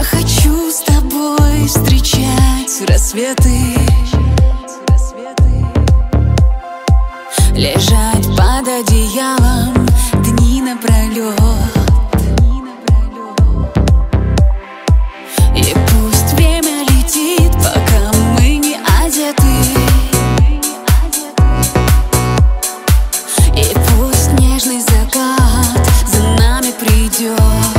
Я хочу с тобой встречать рассветы, лежать под одеялом дни напролет. И пусть время летит, пока мы не одеты. И пусть нежный закат за нами придет.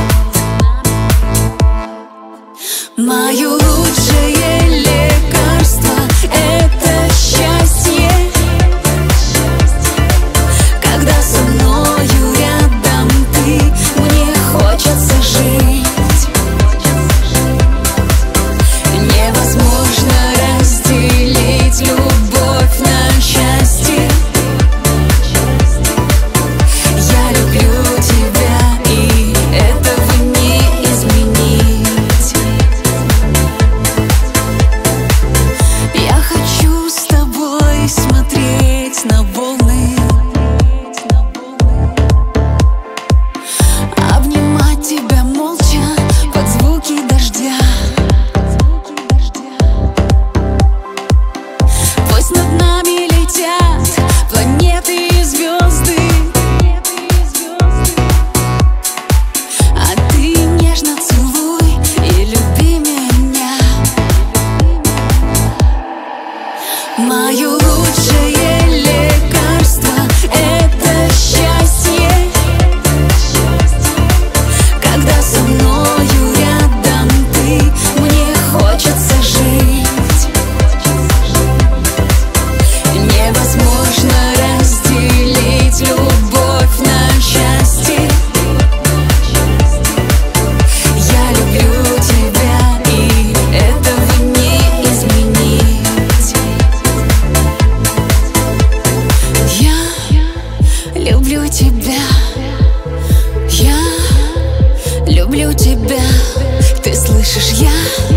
Мое лучшее лекарство — это счастье, когда со мною рядом ты, мне хочется жить. Невозможно разделить любовь на части. Я люблю тебя, и этого не изменить. Я хочу с тобой смотреть на волны, обнимать тебя молча под звуки дождя. Пусть над нами летят планеты и звезды, а ты нежно целуй и люби меня. Мое лучшее лекарство — это счастье, когда со мною рядом ты, мне хочется жить. Невозможно разделить любовь на части. Я люблю тебя, и этого не изменить. Я люблю тебя, я люблю тебя. Ты слышишь, я